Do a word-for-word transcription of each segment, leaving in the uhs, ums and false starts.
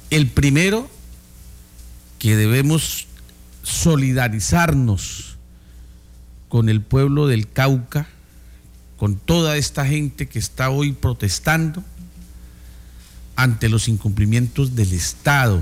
El primero, que debemos solidarizarnos con el pueblo del Cauca, con toda esta gente que está hoy protestando ante los incumplimientos del Estado,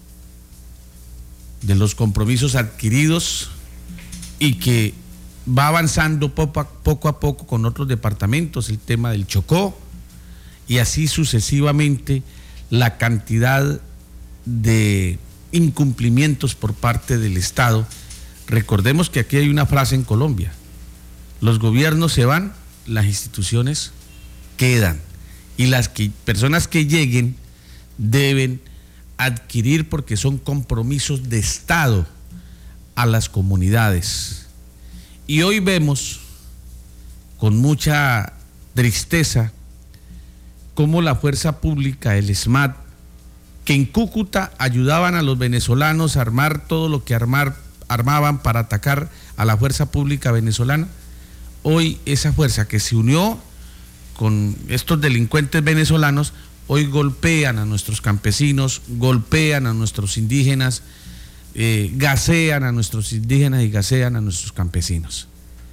de los compromisos adquiridos y que va avanzando poco a, poco a poco con otros departamentos, el tema del Chocó, y así sucesivamente la cantidad de incumplimientos por parte del Estado. Recordemos que aquí hay una frase en Colombia: los gobiernos se van, las instituciones quedan, y las que, personas que lleguen deben adquirir, porque son compromisos de Estado a las comunidades. Y hoy vemos con mucha tristeza cómo la fuerza pública, el SMAT, que en Cúcuta ayudaban a los venezolanos a armar todo lo que armar, armaban para atacar a la fuerza pública venezolana, hoy esa fuerza que se unió con estos delincuentes venezolanos, hoy golpean a nuestros campesinos, golpean a nuestros indígenas, eh, gasean a nuestros indígenas y gasean a nuestros campesinos.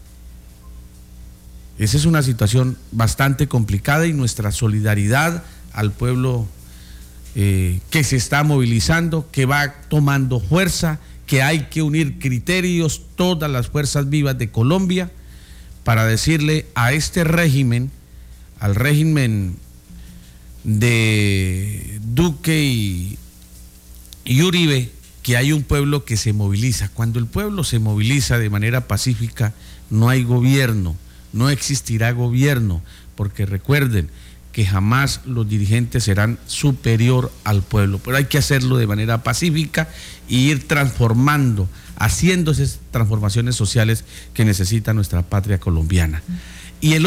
Esa es una situación bastante complicada, y nuestra solidaridad al pueblo eh, que se está movilizando, que va tomando fuerza, que hay que unir criterios, todas las fuerzas vivas de Colombia, para decirle a este régimen, al régimen de Duque y, y Uribe, que hay un pueblo que se moviliza. Cuando el pueblo se moviliza de manera pacífica, no hay gobierno, no existirá gobierno, porque recuerden que jamás los dirigentes serán superior al pueblo, pero hay que hacerlo de manera pacífica y ir transformando, haciendo esas transformaciones sociales que necesita nuestra patria colombiana. Y el